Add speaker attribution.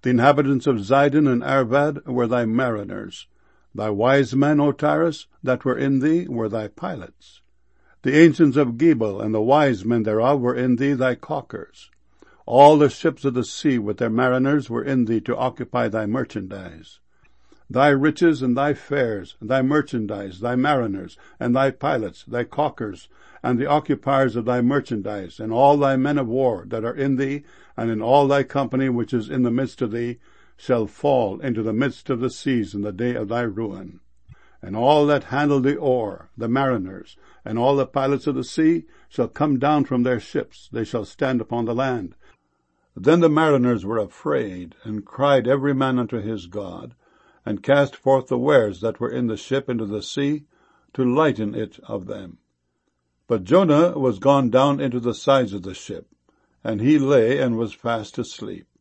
Speaker 1: The inhabitants of Zidon and Arvad were thy mariners. Thy wise men, O Tyrus, that were in thee, were thy pilots. The ancients of Gebal and the wise men thereof were in thee thy caulkers. All the ships of the sea with their mariners were in thee to occupy thy merchandise. Thy riches and thy fares, thy merchandise, thy mariners, and thy pilots, thy caulkers, and the occupiers of thy merchandise, and all thy men of war that are in thee, and in all thy company which is in the midst of thee, shall fall into the midst of the seas in the day of thy ruin. And all that handle the oar, the mariners, and all the pilots of the sea, shall come down from their ships, they shall stand upon the land. Then the mariners were afraid, and cried every man unto his God, and cast forth the wares that were in the ship into the sea, to lighten it of them. But Jonah was gone down into the sides of the ship, and he lay and was fast asleep.